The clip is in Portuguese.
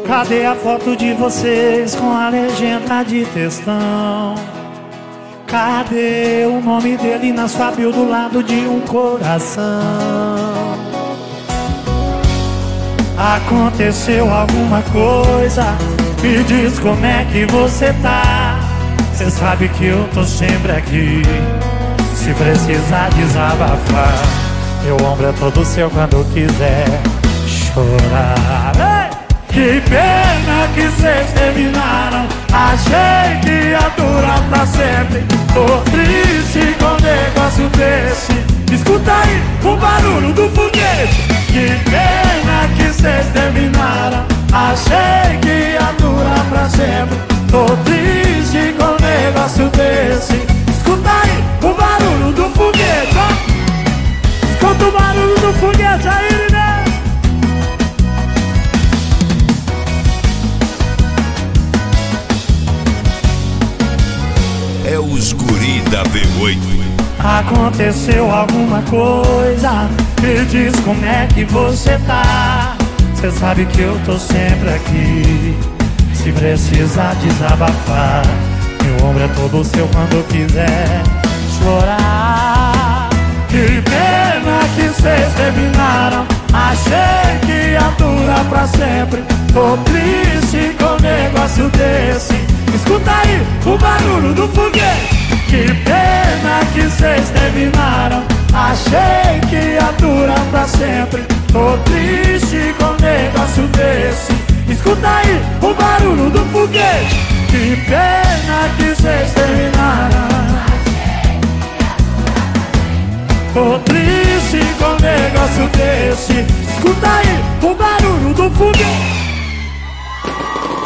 Cadê a foto de vocês com a legenda de textão? Cadê o nome dele na sua bio do lado de um coração? Aconteceu alguma coisa? Me diz como é que você tá. Cê sabe que eu tô sempre aqui, se precisar desabafar. Meu ombro é todo seu quando quiser chorar. Ei! Que pena que cês terminaram. Achei que ia durar pra sempre. Tô triste com um negócio desse. Escuta aí o barulho do foguete. Que pena que cês terminaram. Achei que ia durar pra sempre. Tô triste com um negócio desse. Escuta aí o barulho do foguete, ó. Escuta o barulho do foguete aí, né? É os guri da V8. Aconteceu alguma coisa? Me diz como é que você tá. Cê sabe que eu tô sempre aqui, se precisar desabafar. Meu ombro é todo seu quando quiser chorar. Que pena que cês terminaram. Achei que ia durar pra sempre. Tô triste com um negócio desse. Escuta aí o barulho do foguete. Que pena que cês terminaram. Achei que ia durar pra sempre. Tô triste com um negócio desse. Escuta aí o barulho do foguete. Que pena que cês terminaram. Tô triste com um negócio desse. Escuta aí o barulho do foguete.